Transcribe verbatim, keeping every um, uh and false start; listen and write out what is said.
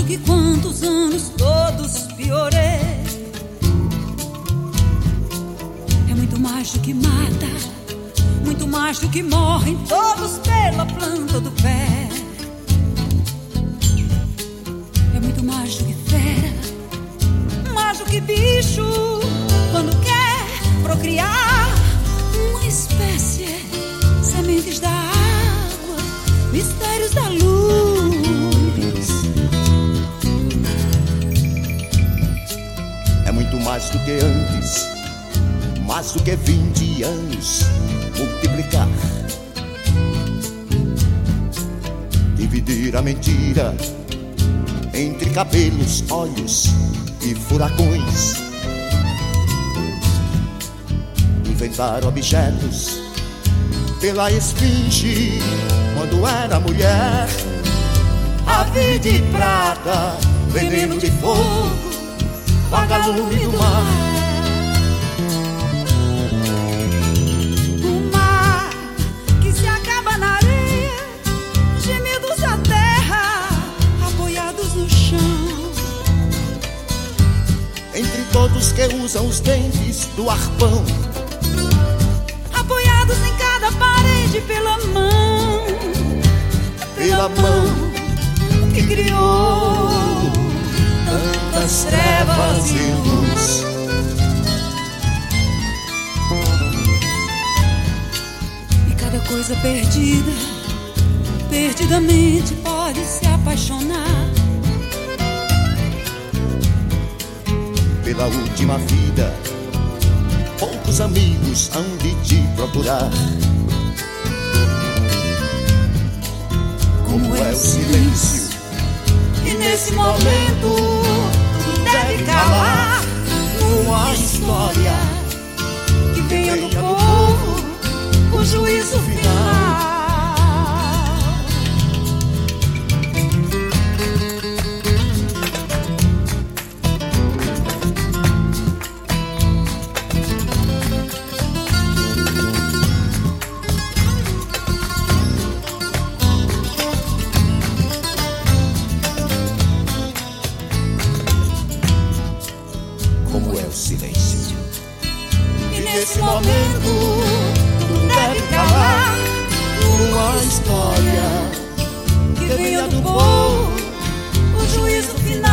macho que quantos anos todos piorei. É muito macho que mata, muito macho que morrem todos pela planta do pé. É muito macho que fera, macho que bicho quando quer procriar uma espécie, sementes da água, mistérios da luz. É muito mais do que antes, mais do que vinte anos. Multiplicar, dividir a mentira entre cabelos, olhos e furacões. Inventar objetos pela esfinge quando era mulher. Ave de prata, veneno de fogo, vagalume do mar. O mar que se acaba na areia, gemidos da terra, apoiados no chão. Entre todos que usam os dentes do arpão, apoiados em cada parede pela mão, pela mão que criou tantas trevas e luz. E cada coisa perdida, perdidamente pode se apaixonar. Pela última vida, poucos amigos hão de te procurar. Como é o silêncio, e nesse momento tudo deve calar. uma história Que venha do povo o juízo final. como é o silêncio. E nesse momento tudo deve calar. Uma história Que venha do povo o juízo final.